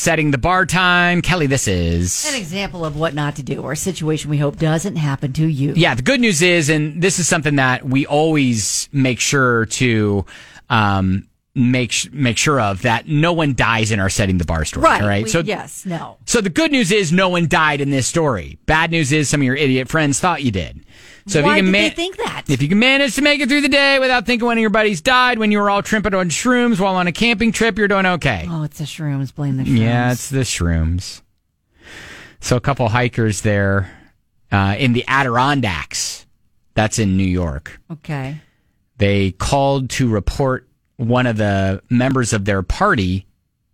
Setting the bar time. Kelly, this is an example of what not to do, or a situation we hope doesn't happen to you. Yeah, the good news is, and this is something that we always make sure to make sure of, that no one dies in our Setting the Bar story. Right. Right? Yes. No. So the good news is no one died in this story. Bad news is some of your idiot friends thought you did. So Why if you can did they think that? If you can manage to make it through the day without thinking one of your buddies died when you were all tripping on shrooms while on a camping trip, you're doing okay. Oh, it's the shrooms. Blame the shrooms. Yeah, it's the shrooms. So a couple hikers there in the Adirondacks. That's in New York. Okay. They called to report one of the members of their party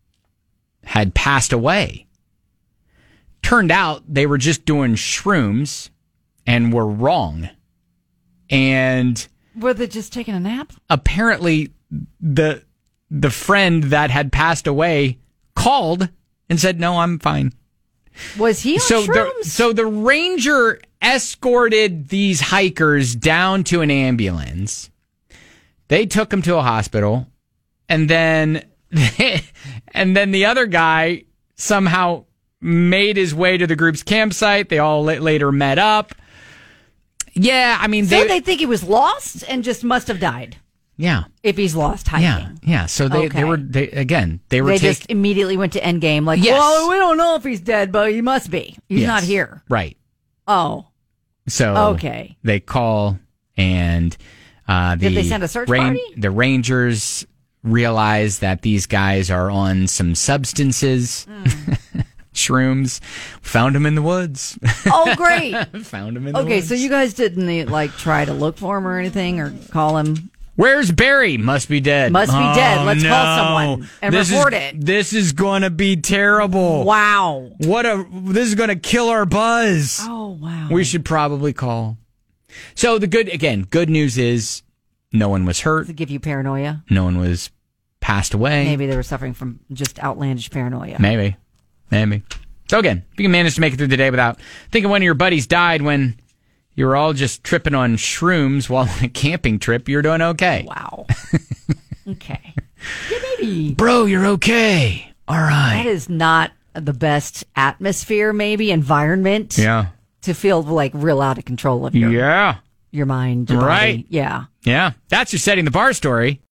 had passed away. Turned out they were just doing shrooms and were wrong. And were they just taking a nap? Apparently the friend that had passed away called and said, "No, I'm fine." Was he on shrooms? So the ranger escorted these hikers down to an ambulance. They took him to a hospital, and then the other guy somehow made his way to the group's campsite. They all later met up. Yeah, I mean, they think he was lost and just must have died. Yeah, if he's lost hiking. Yeah. So they just immediately went to Endgame. Like, yes. Well, we don't know if he's dead, but he must be. He's not here. Right. Oh. So okay. They call and did they send a search party? The Rangers realize that these guys are on some substances. Shrooms. Found him in the woods. Oh, great. Found him in the woods. Okay, so you guys didn't try to look for him or anything, or call him? Where's Barry? Must be dead. Must be dead. Let's call someone and report it. This is going to be terrible. Wow. This is going to kill our buzz. Oh, wow. We should probably call. So good news is no one was hurt. Does it give you paranoia? No one was passed away. Maybe they were suffering from just outlandish paranoia. Maybe. So again, if you can manage to make it through the day without thinking one of your buddies died when you were all just tripping on shrooms while on a camping trip, you're doing okay. Wow. Okay. Yeah, maybe. Bro, you're okay. All right. That is not the best atmosphere, maybe, environment. Yeah. To feel like real out of control of your mind, your body. Right. Yeah. Yeah. That's your Setting the Bar story.